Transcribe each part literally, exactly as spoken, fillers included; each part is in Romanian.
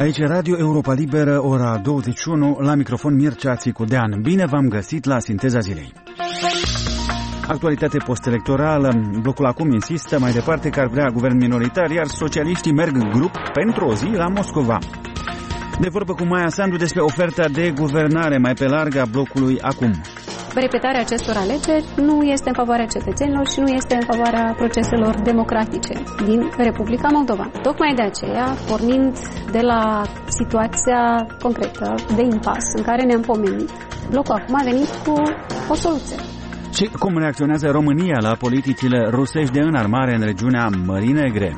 Aici Radio Europa Liberă, ora douăzeci și unu, la microfon Mircea Țicudean. Bine v-am găsit la Sinteza Zilei. Actualitate postelectorală. Blocul acum insistă mai departe că ar vrea guvern minoritar, iar socialiștii merg în grup pentru o zi la Moscova. De vorbă cu Maia Sandu despre oferta de guvernare mai pe larg a blocului acum. Repetarea acestor alegeri nu este în favoarea cetățenilor și nu este în favoarea proceselor democratice din Republica Moldova. Tocmai de aceea, pornind de la situația concretă de impas în care ne-am pomenit, blocul acum a venit cu o soluție. Și cum reacționează România la politicile rusești de înarmare în regiunea Mării Negre?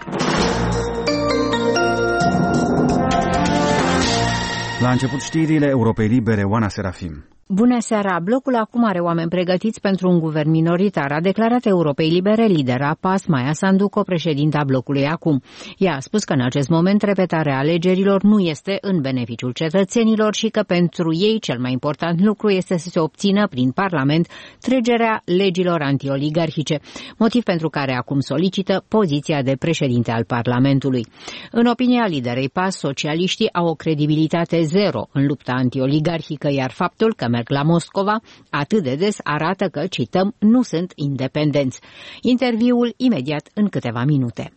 La început știrile Europei Libere, Oana Serafim. Bună seara! Blocul acum are oameni pregătiți pentru un guvern minoritar, a declarat Europei Libere lidera P A S, Maia Sandu, co-președinta blocului acum. Ea a spus că în acest moment repetarea alegerilor nu este în beneficiul cetățenilor și că pentru ei cel mai important lucru este să se obțină prin Parlament trecerea legilor antioligarhice, motiv pentru care acum solicită poziția de președinte al Parlamentului. În opinia liderei P A S, socialiștii au o credibilitate zero în lupta antioligarhică, iar faptul că merg la Moscova atât de des arată că, cităm, nu sunt independenți. Interviul imediat în câteva minute.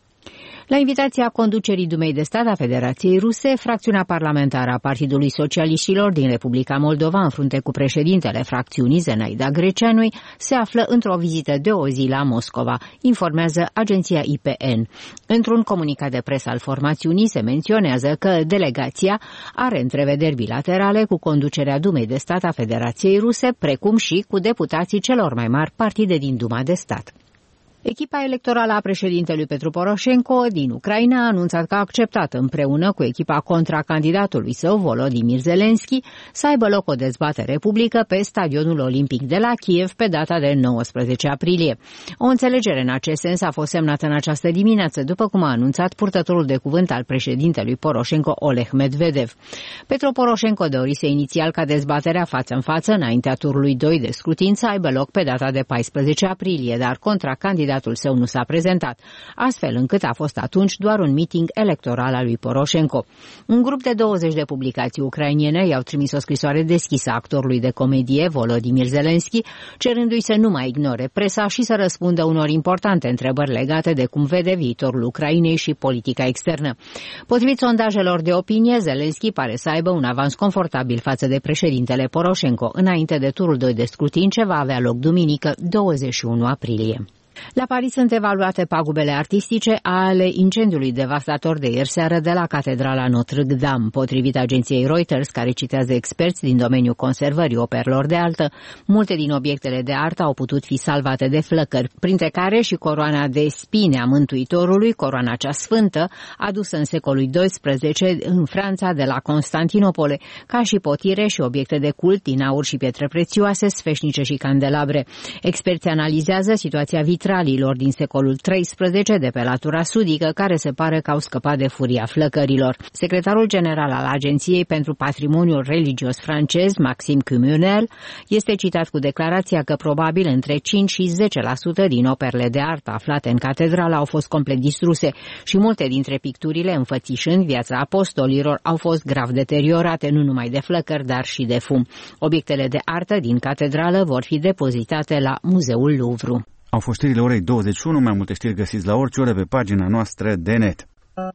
La invitația conducerii Dumei de Stat a Federației Ruse, fracțiunea parlamentară a Partidului Socialiștilor din Republica Moldova, în frunte cu președintele fracțiunii Zenaida Greceanui, se află într-o vizită de o zi la Moscova, informează agenția I P N. Într-un comunicat de presă al formațiunii se menționează că delegația are întrevederi bilaterale cu conducerea Dumei de Stat a Federației Ruse, precum și cu deputații celor mai mari partide din Duma de Stat. Echipa electorală a președintelui Petru Poroșenko din Ucraina a anunțat că a acceptat împreună cu echipa contracandidatului său, Volodymyr Zelensky, să aibă loc o dezbatere publică pe stadionul olimpic de la Kiev pe data de nouăsprezece aprilie. O înțelegere în acest sens a fost semnată în această dimineață, după cum a anunțat purtătorul de cuvânt al președintelui Poroșenko, Oleg Medvedev. Petru Poroșenko dorise inițial ca dezbaterea față în față, înaintea turului doi de scrutin, să aibă loc pe data de paisprezece aprilie, dar contracandidatul său nu s-a prezentat, astfel încât a fost atunci doar un meeting electoral al lui Poroșenko. Un grup de douăzeci de publicații ucrainene i-au trimis o scrisoare deschisă actorului de comedie Volodymyr Zelensky, cerându-i să nu mai ignore presa și să răspundă unor importante întrebări legate de cum vede viitorul Ucrainei și politica externă. Potrivit sondajelor de opinie, Zelensky pare să aibă un avans confortabil față de președintele Poroșenko, înainte de turul doi de scrutin ce va avea loc duminică, douăzeci și unu aprilie. La Paris sunt evaluate pagubele artistice ale incendiului devastator de ieri seară de la Catedrala Notre-Dame. Potrivit agenției Reuters, care citează experți din domeniul conservării operelor de artă, multe din obiectele de artă au putut fi salvate de flăcări, printre care și coroana de spine a Mântuitorului, coroana cea sfântă, adusă în secolul doisprezece în Franța de la Constantinopole, ca și potire și obiecte de cult din aur și pietre prețioase, sfeșnice și candelabre. Experții analizează situația vitrală vitralilor din secolul treisprezece de pe latura sudică, care se pare că au scăpat de furia flăcărilor. Secretarul general al Agenției pentru Patrimoniul Religios francez, Maxime Cumunel, este citat cu declarația că probabil între cinci și zece la sută din operele de artă aflate în catedrală au fost complet distruse și multe dintre picturile înfățișând viața apostolilor au fost grav deteriorate, nu numai de flăcări, dar și de fum. Obiectele de artă din catedrală vor fi depozitate la Muzeul Louvre. Au fost știrile orei douăzeci și unu, mai multe știri găsiți la orice oră pe pagina noastră de net.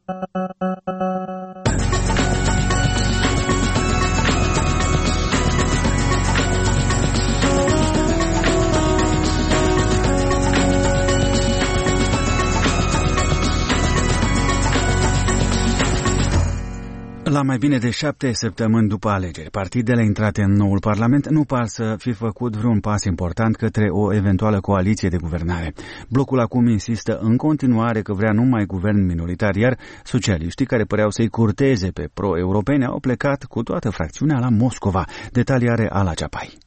La mai bine de șapte săptămâni după alegeri, partidele intrate în noul Parlament nu par să fi făcut vreun pas important către o eventuală coaliție de guvernare. Blocul acum insistă în continuare că vrea numai guvern minoritar, iar socialiștii, care păreau să-i curteze pe pro-europene, au plecat cu toată fracțiunea la Moscova. Detalii are Ala Ceapai.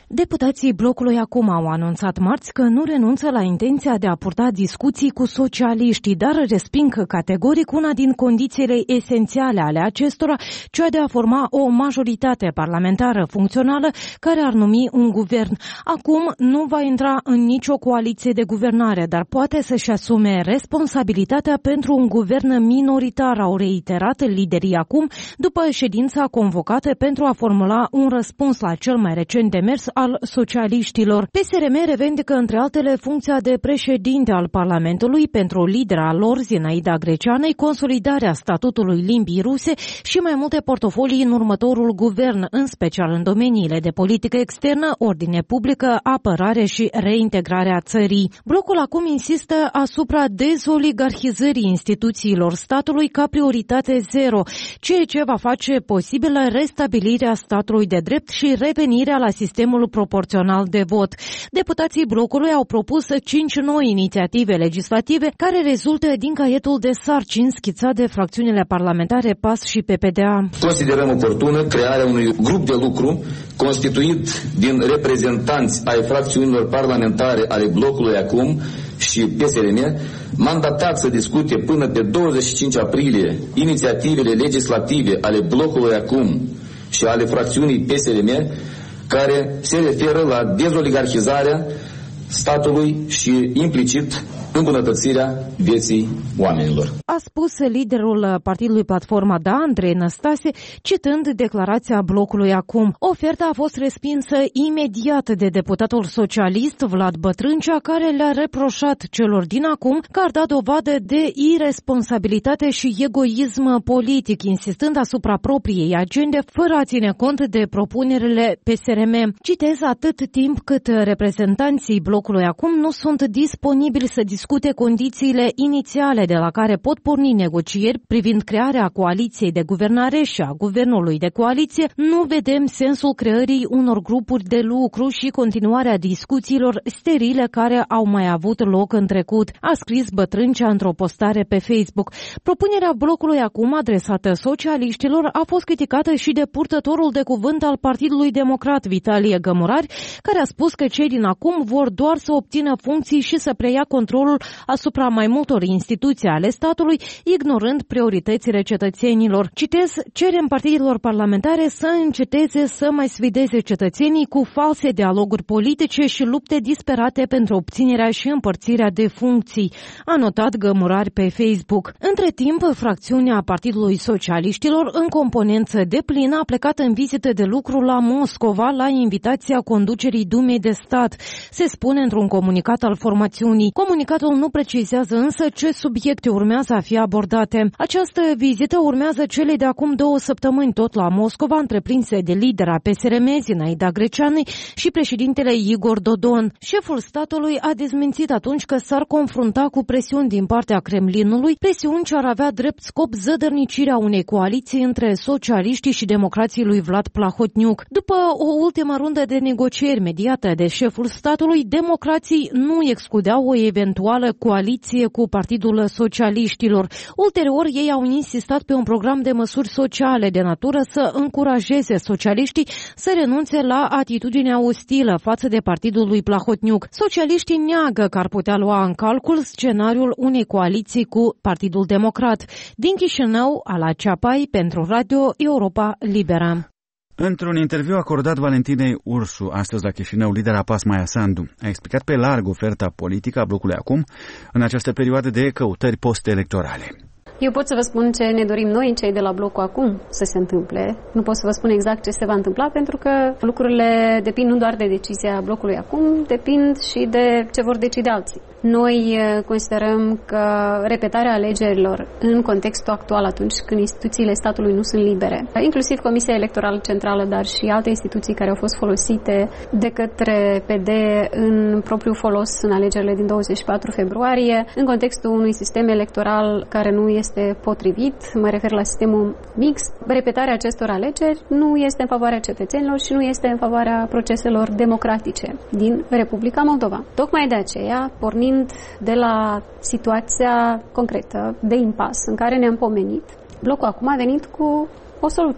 Deputații blocului Acum au anunțat marți că nu renunță la intenția de a purta discuții cu socialiștii, dar resping categoric una din condițiile esențiale ale acestora, cea de a forma o majoritate parlamentară funcțională care ar numi un guvern. Acum nu va intra în nicio coaliție de guvernare, dar poate să-și asume responsabilitatea pentru un guvern minoritar, au reiterat liderii Acum după ședința convocată pentru a formula un răspuns la cel mai recent demers al socialiștilor. P S R M revendică între altele funcția de președinte al Parlamentului pentru lidera lor, Zinaida Greceanei, consolidarea statutului limbii ruse și mai multe portofolii în următorul guvern, în special în domeniile de politică externă, ordine publică, apărare și reintegrarea țării. Blocul Acum insistă asupra dezoligarhizării instituțiilor statului ca prioritate zero, ceea ce va face posibilă restabilirea statului de drept și revenirea la sistemul proporțional de vot. Deputații blocului au propus cinci noi inițiative legislative care rezultă din caietul de sarcini schițat de fracțiunile parlamentare P A S și P P D A. Considerăm oportună crearea unui grup de lucru constituit din reprezentanți ai fracțiunilor parlamentare ale blocului Acum și P S R M, mandatat să discute până pe douăzeci și cinci aprilie inițiativele legislative ale blocului Acum și ale fracțiunii P S R M, care se referă la dezoligarhizarea statului și implicit îmbunătățirea vieții oamenilor. A spus liderul partidului Platforma Da, Andrei Năstase, citând declarația blocului Acum. Oferta a fost respinsă imediat de deputatul socialist Vlad Bătrâncea, care le-a reproșat celor din Acum că ar da dovadă de irresponsabilitate și egoism politic, insistând asupra propriei agende, fără a ține cont de propunerile P S R M. Citez, atât timp cât reprezentanții blocului Acum nu sunt disponibili să discute condițiile inițiale de la care pot porni negocieri privind crearea coaliției de guvernare și a guvernului de coaliție, nu vedem sensul creării unor grupuri de lucru și continuarea discuțiilor sterile care au mai avut loc în trecut, a scris Bătrâncea într-o postare pe Facebook. Propunerea blocului Acum adresată socialiștilor a fost criticată și de purtătorul de cuvânt al Partidului Democrat, Vitalie Gămurari, care a spus că cei din Acum vor doar să obțină funcții și să preia controlul asupra mai multor instituții ale statului, ignorând prioritățile cetățenilor. Citez, cerem partidelor parlamentare să înceteze să mai sfideze cetățenii cu false dialoguri politice și lupte disperate pentru obținerea și împărțirea de funcții, a notat Gămurari pe Facebook. Între timp, fracțiunea Partidului Socialiștilor, în componență deplină, a plecat în vizită de lucru la Moscova la invitația conducerii Dumei de Stat, se spune într-un comunicat al formațiunii. Comunicatul nu precizează însă ce subiecte urmează a fi abordate. Această vizită urmează cele de acum două săptămâni tot la Moscova, întreprinse de lidera P S R M, Zinaida Greceanei, și președintele Igor Dodon. Șeful statului a dezmințit atunci că s-ar confrunta cu presiuni din partea Kremlinului, presiuni ce ar avea drept scop zădărnicirea unei coaliții între socialiștii și democrații lui Vlad Plahotniuc. După o ultimă rundă de negocieri mediată de șeful statului, democrații nu excludeau o eventuală coaliție cu Partidul Socialiștilor. Ulterior, ei au insistat pe un program de măsuri sociale de natură să încurajeze socialiștii să renunțe la atitudinea ostilă față de partidul lui Plahotniuc. Socialiștii neagă că ar putea lua în calcul scenariul unei coaliții cu Partidul Democrat. Din Chișinău, Ala Ceapai, pentru Radio Europa Liberă. Într-un interviu acordat Valentinei Ursu, astăzi la Chișinău, lidera P A S Maia Sandu a explicat pe larg oferta politică a blocului Acum în această perioadă de căutări post-electorale. Eu pot să vă spun ce ne dorim noi, cei de la blocul Acum, să se întâmple. Nu pot să vă spun exact ce se va întâmpla, pentru că lucrurile depind nu doar de decizia blocului Acum, depind și de ce vor decide alții. Noi considerăm că repetarea alegerilor în contextul actual, atunci când instituțiile statului nu sunt libere, inclusiv Comisia Electorală Centrală, dar și alte instituții care au fost folosite de către P D în propriul folos în alegerile din douăzeci și patru februarie, în contextul unui sistem electoral care nu este potrivit, mă refer la sistemul mixt, repetarea acestor alegeri nu este în favoarea cetățenilor și nu este în favoarea proceselor democratice din Republica Moldova. Tocmai de aceea, pornind de la situația concretă de impas în care ne-am pomenit, blocul Acum a venit cu o soluție.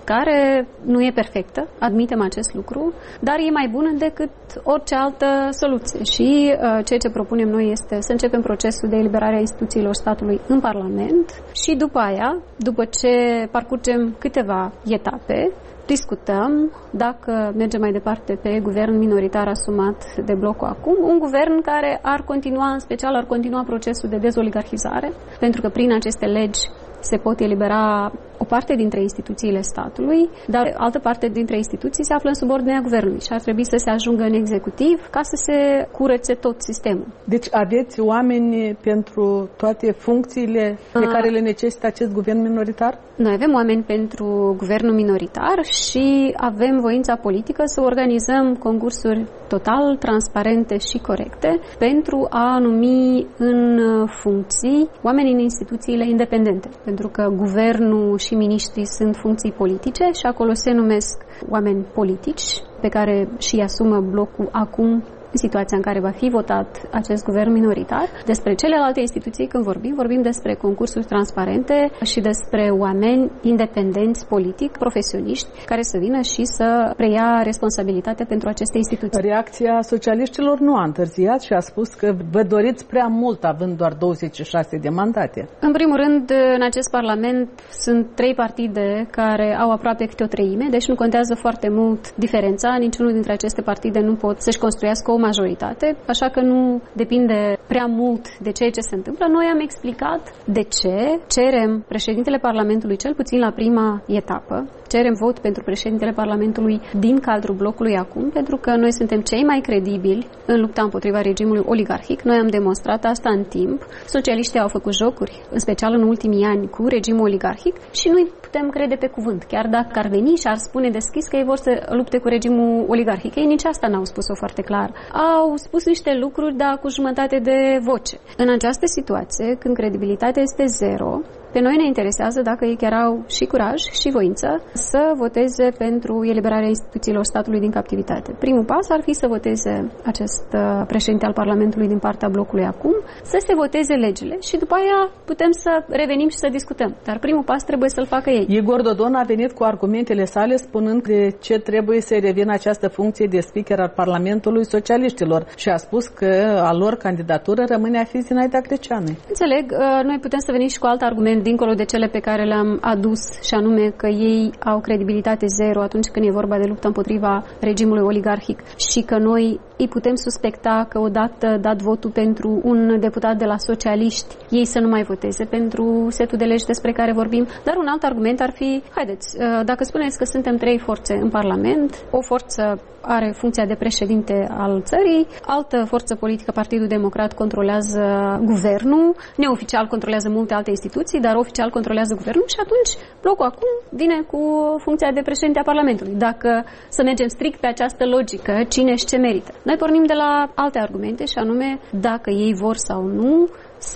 care nu e perfectă, admitem acest lucru, dar e mai bună decât orice altă soluție. Și uh, ceea ce propunem noi este să începem procesul de eliberare a instituțiilor statului în Parlament și după aia, după ce parcurgem câteva etape, discutăm dacă mergem mai departe pe guvern minoritar asumat de blocul acum, un guvern care ar continua, în special ar continua procesul de dezoligarhizare, pentru că prin aceste legi se pot elibera o parte dintre instituțiile statului, dar altă parte dintre instituții se află în subordinea guvernului și ar trebui să se ajungă în executiv ca să se curețe tot sistemul. Deci aveți oameni pentru toate funcțiile pe care le necesită acest guvern minoritar? Noi avem oameni pentru guvernul minoritar și avem voința politică să organizăm concursuri total transparente și corecte pentru a numi în funcții oameni în instituțiile independente. Pentru că guvernul și miniștrii sunt funcții politice și acolo se numesc oameni politici pe care și asumă blocul acum în situația în care va fi votat acest guvern minoritar. Despre celelalte instituții, când vorbim, vorbim despre concursuri transparente și despre oameni independenți politic, profesioniști, care să vină și să preia responsabilitatea pentru aceste instituții. Reacția socialiștilor nu a întârziat și a spus că vă doriți prea mult, având doar douăzeci și șase de mandate. În primul rând, în acest parlament sunt trei partide care au aproape câte o treime, deci nu contează foarte mult diferența. Niciunul dintre aceste partide nu pot să-și construiască o majoritate, așa că nu depinde prea mult de ceea ce se întâmplă. Noi am explicat de ce cerem președintele Parlamentului, cel puțin la prima etapă, cerem vot pentru președintele Parlamentului din cadrul blocului acum, pentru că noi suntem cei mai credibili în lupta împotriva regimului oligarhic. Noi am demonstrat asta în timp. Socialiștii au făcut jocuri, în special în ultimii ani, cu regimul oligarhic și noi putem crede pe cuvânt. Chiar dacă ar veni și ar spune deschis că ei vor să lupte cu regimul oligarhic, ei nici asta n-au spus-o foarte clar. Au spus niște lucruri, dar cu jumătate de voce. În această situație, când credibilitatea este zero, pe noi ne interesează dacă ei chiar au și curaj și voință să voteze pentru eliberarea instituțiilor statului din captivitate. Primul pas ar fi să voteze acest președinte al Parlamentului din partea blocului acum, să se voteze legile și după aia putem să revenim și să discutăm. Dar primul pas trebuie să-l facă ei. Igor Dodon a venit cu argumentele sale spunând de ce trebuie să revină această funcție de speaker al Parlamentului socialiștilor și a spus că a lor candidatură rămâne a fi Zinaida Greceanu. Înțeleg, noi putem să venim și cu alt argument dincolo de cele pe care le-am adus, și anume că ei au credibilitate zero atunci când e vorba de luptă împotriva regimului oligarhic și că noi îi putem suspecta că odată dat votul pentru un deputat de la socialiști, ei să nu mai voteze pentru setul de legi despre care vorbim. Dar un alt argument ar fi, haideți, dacă spuneți că suntem trei forțe în Parlament, o forță are funcția de președinte al țării, altă forță politică, Partidul Democrat, controlează guvernul, neoficial controlează multe alte instituții, dar oficial controlează guvernul și atunci blocul acum vine cu funcția de președinte a Parlamentului. Dacă să mergem strict pe această logică, cine și ce merită. Noi pornim de la alte argumente și anume dacă ei vor sau nu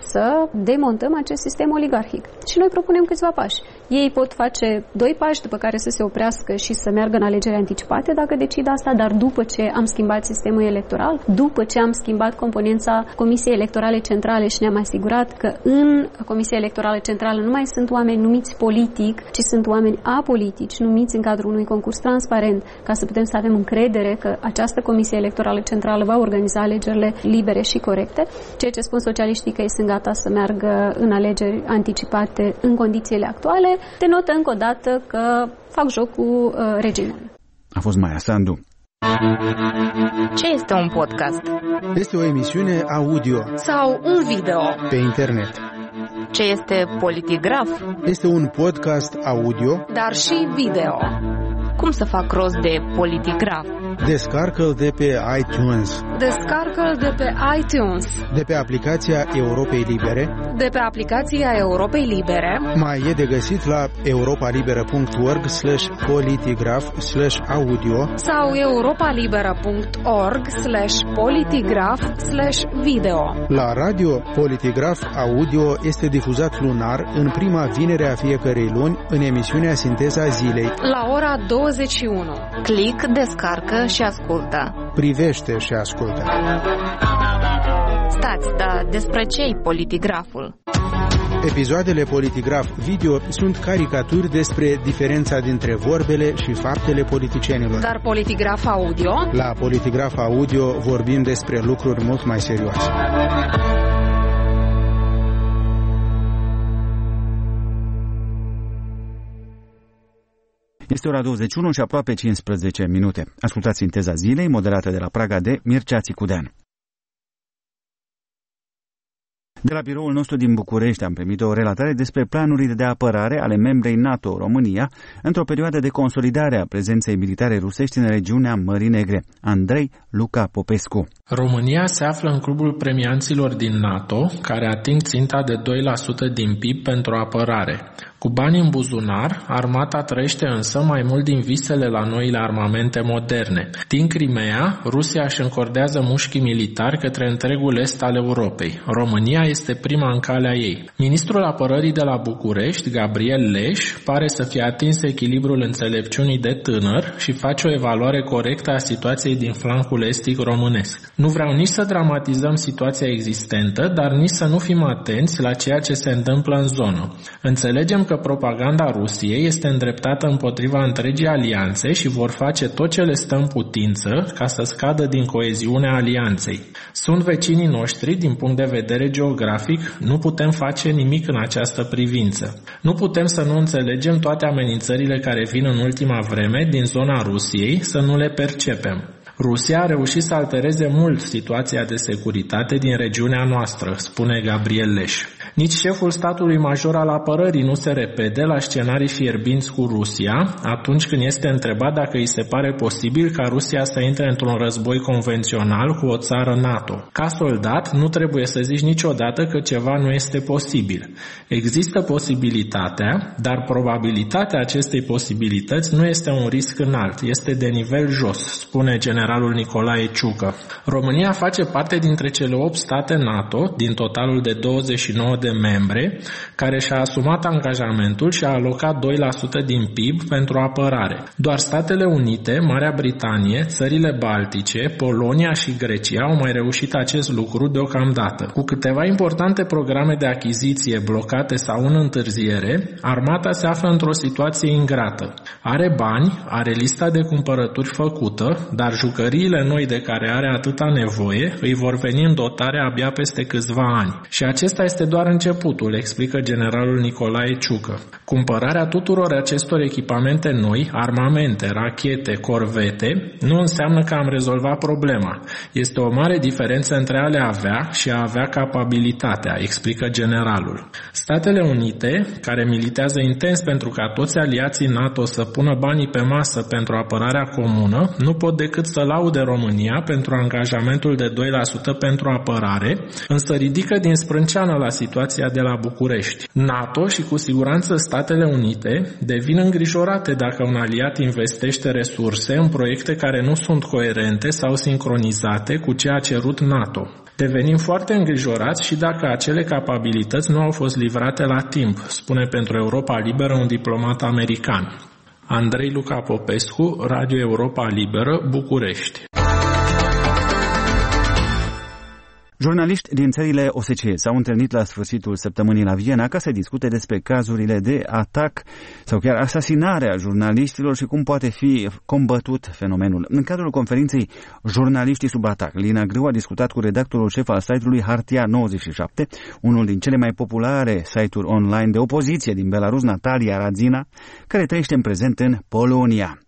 să demontăm acest sistem oligarhic. Și noi propunem câțiva pași. Ei pot face doi pași după care să se oprească și să meargă în alegeri anticipate dacă decid asta, dar după ce am schimbat sistemul electoral, după ce am schimbat componența Comisiei Electorale Centrale și ne-am asigurat că în Comisia Electorală Centrală nu mai sunt oameni numiți politic, ci sunt oameni apolitici, numiți în cadrul unui concurs transparent, ca să putem să avem încredere că această Comisie Electorală Centrală va organiza alegerile libere și corecte. Ceea ce spun socialiștii că ei sunt gata să meargă în alegeri anticipate în condițiile actuale, denotă încă o dată că fac joc cu uh, regimul. A fost Maia Sandu. Ce este un podcast? Este o emisiune audio sau un video pe internet. Ce este Politigraf? Este un podcast audio, dar și video. Cum să fac rost de Politigraf? Descarcă-l de pe iTunes. Descarcă-l de pe iTunes. De pe aplicația Europei Libere. De pe aplicația Europei Libere. Mai e de găsit la europalibera punct org slash politigraf slash audio sau europalibera punct org slash politigraf slash video. La radio, Politigraf Audio este difuzat lunar în prima vinere a fiecărei luni în emisiunea Sinteza Zilei la ora douăzeci și unu. Click, descarcă și ascultă. Privește și ascultă. Stați, dar despre ce-i Politigraful? Episoadele Politigraf Video sunt caricaturi despre diferența dintre vorbele și faptele politicienilor. Dar Politigraf Audio? La Politigraf Audio vorbim despre lucruri mult mai serioase. Este ora douăzeci și unu și aproape cincisprezece minute. Ascultați Sinteza Zilei, moderată de la Praga de Mircea Țicudean. De la biroul nostru din București am primit o relatare despre planurile de apărare ale membrei NATO România într-o perioadă de consolidare a prezenței militare rusești în regiunea Mării Negre. Andrei Luca Popescu. România se află în clubul premianților din NATO, care ating ținta de doi la sută din P I B pentru apărare. Cu bani în buzunar, armata trăiește însă mai mult din visele la noile armamente moderne. Din Crimea, Rusia își încordează mușchii militari către întregul est al Europei. România este prima în calea ei. Ministrul apărării de la București, Gabriel Leș, pare să fie atins echilibrul înțelepciunii de tânăr și face o evaluare corectă a situației din flancul estic românesc. Nu vreau nici să dramatizăm situația existentă, dar nici să nu fim atenți la ceea ce se întâmplă în zonă. Înțelegem că propaganda Rusiei este îndreptată împotriva întregii alianțe și vor face tot ce le stă în putință ca să scadă din coeziunea alianței. Sunt vecinii noștri din punct de vedere geografic, nu putem face nimic în această privință. Nu putem să nu înțelegem toate amenințările care vin în ultima vreme din zona Rusiei, să nu le percepem. Rusia a reușit să altereze mult situația de securitate din regiunea noastră, spune Gabriel Leș. Nici șeful statului major al apărării nu se repede la scenarii fierbinți cu Rusia atunci când este întrebat dacă îi se pare posibil ca Rusia să intre într-un război convențional cu o țară NATO. Ca soldat, nu trebuie să zici niciodată că ceva nu este posibil. Există posibilitatea, dar probabilitatea acestei posibilități nu este un risc înalt, este de nivel jos, spune generalul Nicolae Ciucă. România face parte dintre cele opt state NATO, din totalul de douăzeci și nouă de membre, care și-a asumat angajamentul și a alocat doi la sută din P I B pentru apărare. Doar Statele Unite, Marea Britanie, țările Baltice, Polonia și Grecia au mai reușit acest lucru deocamdată. Cu câteva importante programe de achiziție blocate sau în întârziere, armata se află într-o situație ingrată. Are bani, are lista de cumpărături făcută, dar jucăriile noi de care are atâta nevoie îi vor veni în dotare abia peste câțiva ani. Și acesta este doar începutul, explică generalul Nicolae Ciucă. Cumpărarea tuturor acestor echipamente noi, armamente, rachete, corvete, nu înseamnă că am rezolvat problema. Este o mare diferență între a le avea și a avea capabilitatea, explică generalul. Statele Unite, care militează intens pentru ca toți aliații NATO să pună banii pe masă pentru apărarea comună, nu pot decât să laude România pentru angajamentul de doi la sută pentru apărare, însă ridică din sprânceană la situația de la București. NATO și cu siguranță Statele Unite devin îngrijorate dacă un aliat investește resurse în proiecte care nu sunt coerente sau sincronizate cu ce a cerut NATO. Devenim foarte îngrijorați și dacă acele capabilități nu au fost livrate la timp, spune pentru Europa Liberă un diplomat american. Andrei Luca Popescu, Radio Europa Liberă, București. Jurnaliști din țările O S C E s-au întâlnit la sfârșitul săptămânii la Viena ca să discute despre cazurile de atac sau chiar asasinare a jurnaliștilor și cum poate fi combătut fenomenul. În cadrul conferinței Jurnaliștii sub atac, Lina Grâu a discutat cu redactorul șef al site-ului Hartia nouăzeci și șapte, unul din cele mai populare site-uri online de opoziție din Belarus, Natalia Radzina, care trăiește în prezent în Polonia.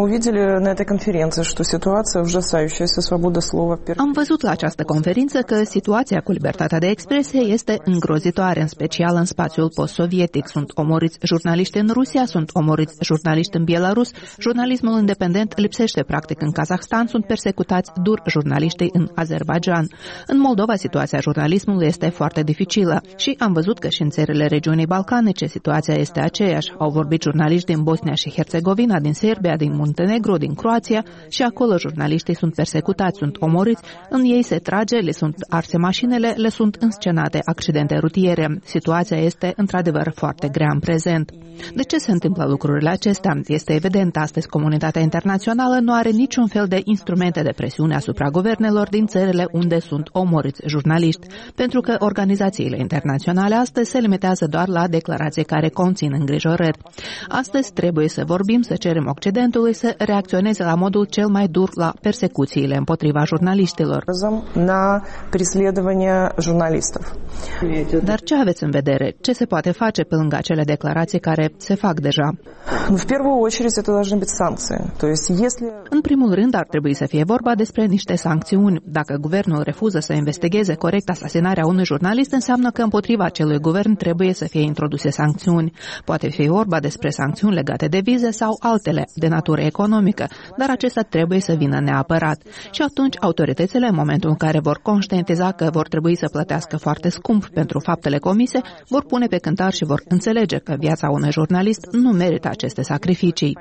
Am văzut la această conferință că situația cu libertatea de expresie este îngrozitoare, în special în spațiul post-sovietic. Sunt omorâți jurnaliști în Rusia, sunt omorâți jurnaliști în Belarus, jurnalismul independent lipsește practic în Kazahstan, sunt persecutați dur jurnaliștii în Azerbaijan. În Moldova situația jurnalismului este foarte dificilă și am văzut că și în țările regiunii balcanice situația este aceeași. Au vorbit jurnaliști din Bosnia și Herțegovina, din Serbia, din Muntenegru, din Croația, și acolo jurnaliștii sunt persecutați, sunt omorâți, în ei se trage, le sunt arse mașinile, le sunt înscenate accidente rutiere. Situația este într-adevăr foarte grea în prezent. De ce se întâmplă lucrurile acestea? Este evident, astăzi comunitatea internațională nu are niciun fel de instrumente de presiune asupra guvernelor din țările unde sunt omorâți jurnaliști, pentru că organizațiile internaționale astăzi se limitează doar la declarații care conțin îngrijorări. Astăzi trebuie să vorbim, să cerem Occidentului să reacționeze la modul cel mai dur la persecuțiile împotriva jurnaliștilor. La преследование журналистов. Dar ce aveți în vedere? Ce se poate face pe lângă acele declarații care se fac deja? В первую очередь это должны быть санкции. То есть если În primul rând ar trebui să fie vorba despre niște sancțiuni. Dacă guvernul refuză să investigheze corect asasinarea unui jurnalist, înseamnă că împotriva acelui guvern trebuie să fie introduse sancțiuni. Poate fi vorba despre sancțiuni legate de vize sau altele de natură economică, dar acestea trebuie să vină neapărat. Și atunci autoritățile, în momentul în care vor conștientiza că vor trebui să plătească foarte scump pentru faptele comise, vor pune pe cântar și vor înțelege că viața unui jurnalist nu merită aceste sacrificii.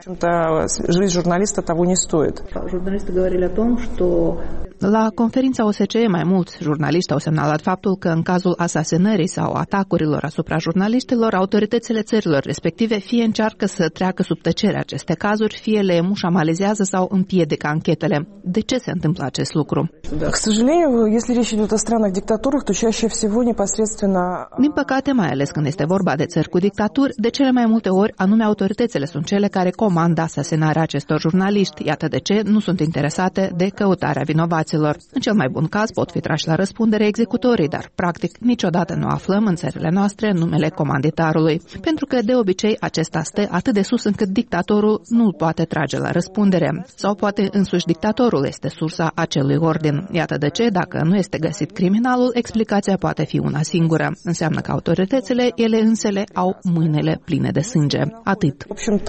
La conferința O S C E mai mulți jurnaliști au semnalat faptul că în cazul asasinării sau atacurilor asupra jurnaliștilor, autoritățile țărilor respective fie încearcă să treacă sub tăcere aceste cazuri, fie le mușamalizează sau împiedică anchetele. De ce se întâmplă acest lucru? Din păcate, mai ales când este vorba de țări cu dictaturi, de cele mai multe ori anume autoritățile sunt cele care comandă asasinarea acestor jurnaliști. Iată de ce nu sunt interesate de căutarea vinovaților. În cel mai bun caz pot fi trași la răspundere executorii, dar practic niciodată nu aflăm în țările noastre numele comanditarului, pentru că de obicei acesta stă atât de sus încât dictatorul nu îl poate trage la răspundere. Sau poate însuși dictatorul este sursa acelui ordin. Iată de ce, dacă nu este găsit criminalul, explicația poate fi una singură. Înseamnă că autoritățile, ele însele, au mâinile pline de sânge. Atât.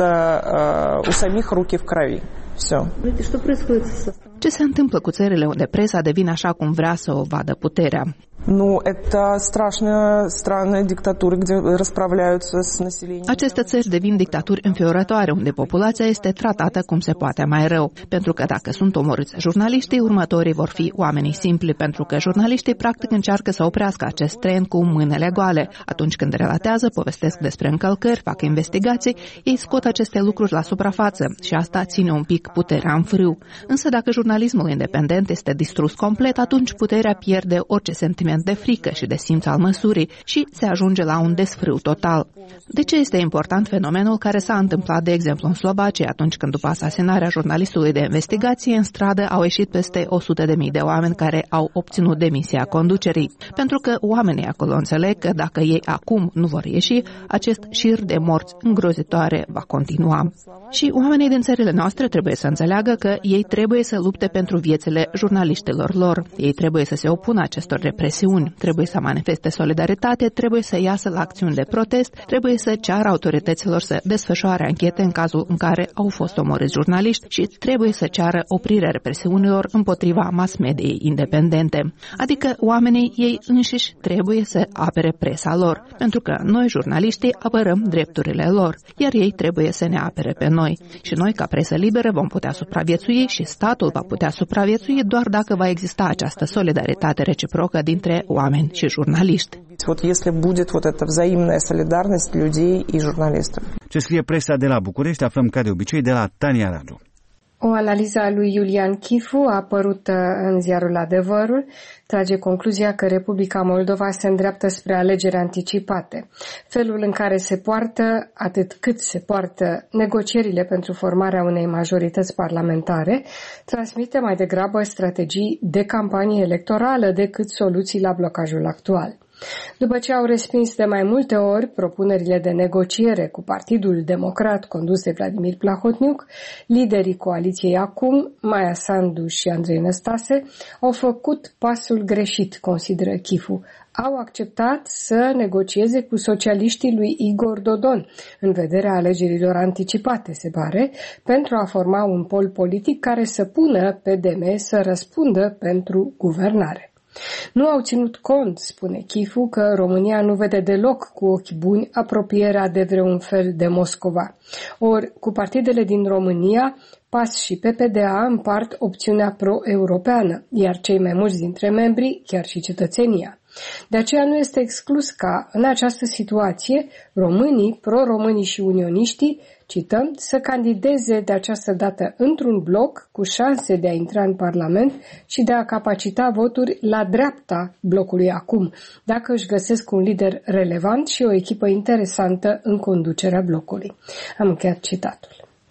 Ce se întâmplă cu țările unde presa devine așa cum vrea să o vadă puterea? Ну, это страшные страны, диктатуры, где расправляются с населением. Aceste țări devin dictaturi înfiorătoare, unde populația este tratată cum se poate mai rău. Pentru că dacă sunt omorâți jurnaliștii, următorii vor fi oamenii simpli, pentru că jurnaliștii practic încearcă să oprească acest tren cu mâinile goale. Atunci când relatează, povestesc despre încălcări, fac investigații, ei scot aceste lucruri la suprafață și asta ține un pic puterea în frâu. Însă dacă jurnalismul independent este distrus complet, atunci puterea pierde orice sentiment de frică și de simț al măsurii și se ajunge la un desfrâu total. De ce este important fenomenul care s-a întâmplat, de exemplu, în Slovacia, atunci când după asasinarea jurnalistului de investigație, în stradă au ieșit peste o sută de mii de oameni care au obținut demisia conducerii? Pentru că oamenii acolo înțeleg că dacă ei acum nu vor ieși, acest șir de morți îngrozitoare va continua. Și oamenii din țările noastre trebuie să înțeleagă că ei trebuie să lupte pentru viețile jurnaliștilor lor. Ei trebuie să se opună acestor represiuni, trebuie să manifeste solidaritate, trebuie să iasă la acțiuni de protest, trebuie să ceară autorităților să desfășoare anchete în cazul în care au fost omorâți jurnaliști și trebuie să ceară oprirea represiunilor împotriva mass-mediei independente. Adică oamenii ei înșiși trebuie să apere presa lor, pentru că noi, jurnaliștii, apărăm drepturile lor, iar ei trebuie să ne apere pe noi. Și noi, ca presă liberă, vom putea supraviețui și statul va putea supraviețui doar dacă va exista această solidaritate reciprocă dintre oameni și jurnaliști. Вот если будет вот эта взаимная солидарность людей и журналистов. Ce scrie presa de la București, aflăm ca de obicei de la Tania Radu. O analiză a lui Iulian Chifu, apărută în ziarul Adevărul, trage concluzia că Republica Moldova se îndreaptă spre alegeri anticipate. Felul în care se poartă, atât cât se poartă negocierile pentru formarea unei majorități parlamentare, transmite mai degrabă strategii de campanie electorală decât soluții la blocajul actual. După ce au respins de mai multe ori propunerile de negociere cu Partidul Democrat condus de Vladimir Plahotniuc, liderii coaliției acum, Maia Sandu și Andrei Năstase, au făcut pasul greșit, consideră Chifu. Au acceptat să negocieze cu socialiștii lui Igor Dodon, în vederea alegerilor anticipate, se pare, pentru a forma un pol politic care să pună P D M să răspundă pentru guvernare. Nu au ținut cont, spune Chifu, că România nu vede deloc cu ochi buni apropierea de vreun fel de Moscova. Ori, cu partidele din România, P A S și P P D A împart opțiunea pro-europeană, iar cei mai mulți dintre membri, chiar și cetățenia. De aceea nu este exclus ca, în această situație, românii, pro-românii și unioniștii, cităm, să candideze de această dată într-un bloc cu șanse de a intra în Parlament și de a capacita voturi la dreapta blocului acum, dacă își găsesc un lider relevant și o echipă interesantă în conducerea blocului. Am încheiat citatul.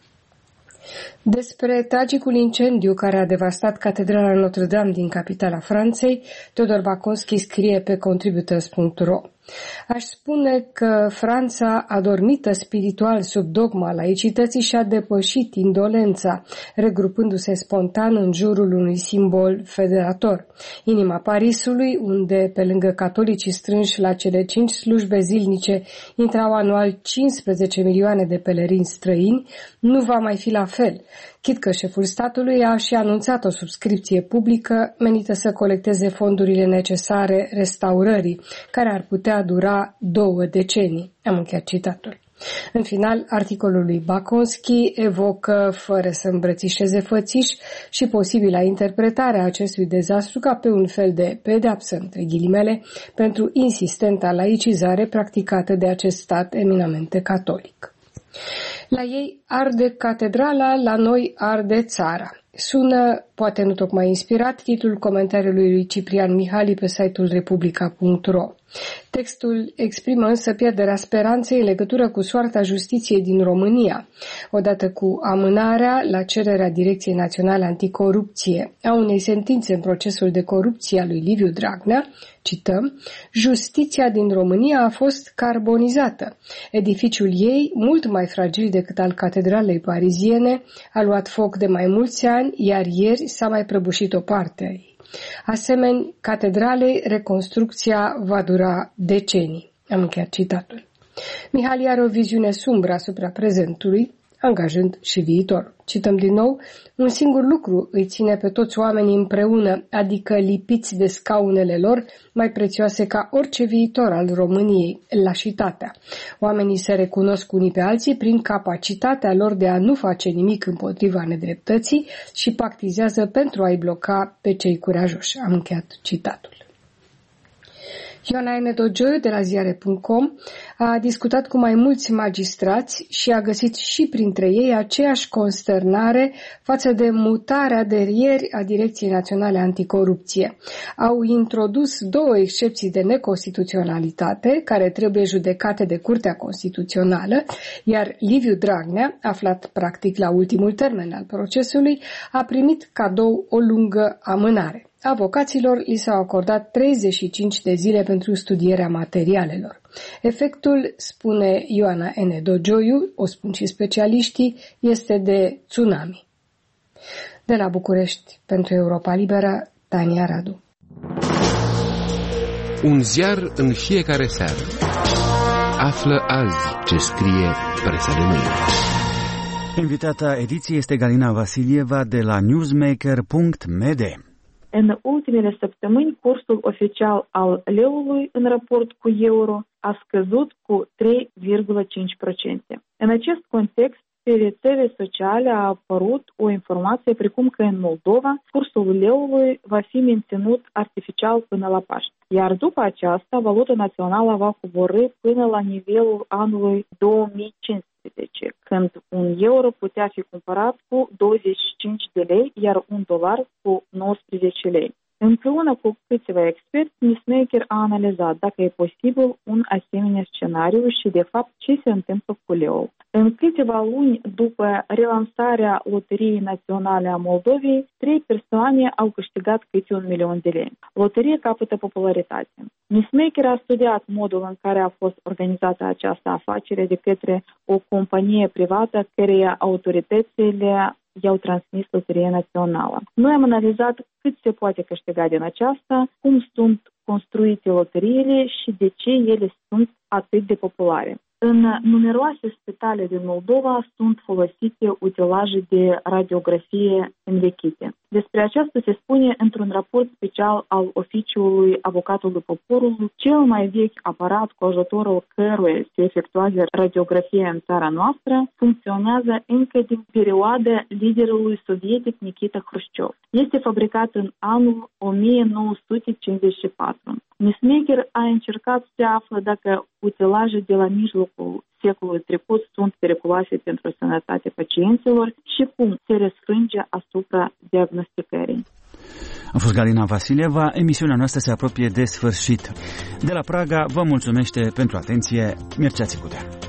Despre tragicul incendiu care a devastat Catedrala Notre-Dame din capitala Franței, Teodor Baconski scrie pe contributors punct ro. Aș spune că Franța, adormită spiritual sub dogma laicității, și-a depășit indolența, regrupându-se spontan în jurul unui simbol federator. Inima Parisului, unde, pe lângă catolicii strânși la cele cinci slujbe zilnice, intrau anual cincisprezece milioane de pelerini străini, nu va mai fi la fel, chit că șeful statului a și anunțat o subscripție publică menită să colecteze fondurile necesare restaurării, care ar putea dura două decenii. Am încheiat citatul. În final, articolul lui Baconski evocă, fără să îmbrățișeze fățiș, și posibila interpretare a acestui dezastru ca pe un fel de pedeapsă, între ghilimele, pentru insistenta laicizare practicată de acest stat eminamente catolic. La ei arde catedrala, la noi arde țara. Sună, poate nu tocmai inspirat, titlul comentariului lui Ciprian Mihali pe site-ul republica punct ro. Textul exprimă însă pierderea speranței în legătură cu soarta justiției din România, odată cu amânarea, la cererea Direcției Naționale Anticorupție, a unei sentințe în procesul de corupție a lui Liviu Dragnea. Cităm, justiția din România a fost carbonizată. Edificiul ei, mult mai fragil decât al catedralei pariziene, a luat foc de mai mulți ani, iar ieri s-a mai prăbușit o parte a ei. Asemeni catedralei, reconstrucția va dura decenii. Am încheiat citatul. Mihali are o viziune sumbră asupra prezentului, angajând și viitor. Cităm din nou, un singur lucru îi ține pe toți oamenii împreună, adică lipiți de scaunele lor, mai prețioase ca orice viitor al României, lașitatea. Oamenii se recunosc unii pe alții prin capacitatea lor de a nu face nimic împotriva nedreptății și pactizează pentru a-i bloca pe cei curajoși. Am încheiat citatul. Ioana Enedogioiu de la ziare punct com a discutat cu mai mulți magistrați și a găsit și printre ei aceeași consternare față de mutarea de ieri a Direcției Naționale Anticorupție. Au introdus două excepții de neconstituționalitate care trebuie judecate de Curtea Constituțională, iar Liviu Dragnea, aflat practic la ultimul termen al procesului, a primit cadou o lungă amânare. Avocaților li s-au acordat treizeci și cinci de zile pentru studierea materialelor. Efectul, spune Ioana Enedogioiu, o spun și specialiștii, este de tsunami. De la București, pentru Europa Liberă, Tania Radu. Un ziar în fiecare seară. Află azi ce scrie presa de mâine. Invitata ediției este Galina Vasilieva de la newsmaker punct m d. În ultimele săptămâni, cursul oficial al leului în raport cu euro a scăzut cu trei virgulă cinci la sută. În acest context, pe rețele sociale a apărut o informație precum că în Moldova cursul leului va fi menținut artificial până la Paști. Iar după aceasta, valuta națională va coborî până la nivelul anului două mii cincisprezece, când un euro putea fi cumpărat cu douăzeci și cinci de lei, iar un dolar cu nouăsprezece lei. Împreună cu câțiva experți, Newsmaker a analizat dacă e posibil un asemenea scenariu și, de fapt, ce se întâmplă cu leul. În câteva luni după relansarea Loteriei Naționale a Moldovei, trei persoane au câștigat câte un milion de lei. Loteria capătă popularitate. Newsmaker a studiat modul în care a fost organizată această afacere de către o companie privată căreia autoritățile i-au transmis Loteria Națională. Noi am analizat cât se poate câștiga din aceasta, cum sunt construite loteriile și de ce ele sunt atât de populare. În numeroase spitale din Moldova sunt folosite utilaje de radiografie învechite. Despre aceasta se spune într-un raport special al Oficiului Avocatului Poporului, cel mai vechi aparat cu ajutorul căruia se efectuează radiografia în țara noastră funcționează încă din perioada liderului sovietic Nikita Hrușciov. Este fabricat în anul o mie nouă sute cincizeci și patru. Nismecher a încercat să află dacă utilaje de la mijlocul secolului trecut sunt periculoase pentru sănătatea pacienților și cum se răsfrânge asupra diagnosticării. A fost Galina Vasilieva, emisiunea noastră se apropie de sfârșit. De la Praga vă mulțumește pentru atenție Mircea Țicudean.